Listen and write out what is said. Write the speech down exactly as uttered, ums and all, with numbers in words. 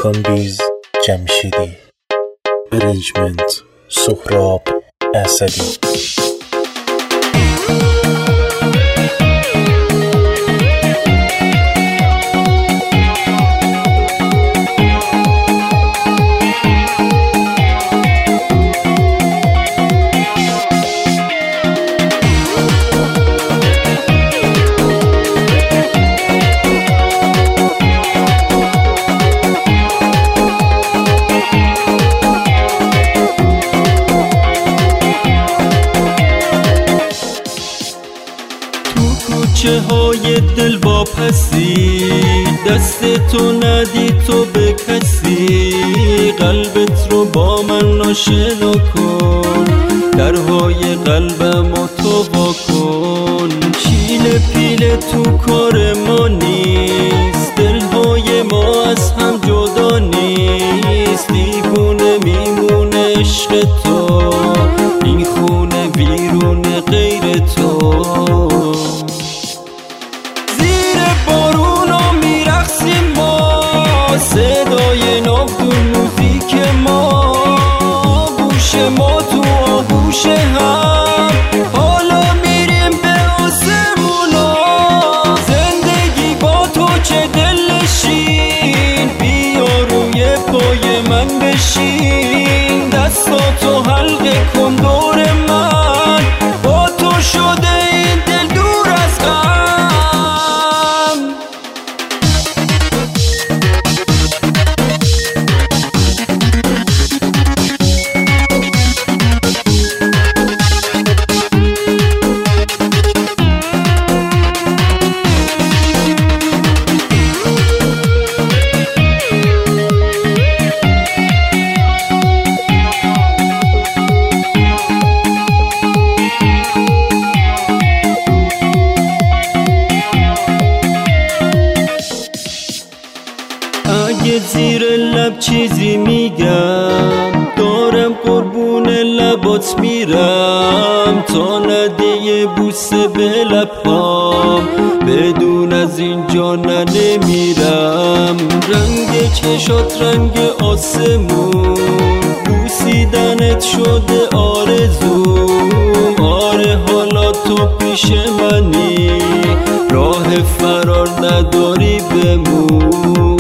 جکانبیز جمشیدی، ارنجمنت سهراب اسدی. کوچه های دل واپسی، دست تو ندی تو به کسی، قلبت رو با من آشنا کن، درهای قلبم و تو وا کن. چیل پیل تو کار ما نیست، دلهای ما از هم جدا نیست، دیوونه میمونه عشق تو، این خونه بیرون غیر تو. صدای ناودون موزیک ما، گوش ما تو آغوش هم، حالا میریم به آسمونا. زندگی با تو چه دلشین، بیا روی پای من بشین، دستاتو حلقه کن دور من، با تو شده این دل دور از غم. اگه زیر لب چیزی میگم، دارم قربون لبات میرم، تا ندی یه بوسه به لبام، بدون از اینجا نه نمیرم. رنگ چشات رنگ آسمون، بوسیدنت شده آرزوم. آره حالا تو پیش منی، راه فرار نداری بمون.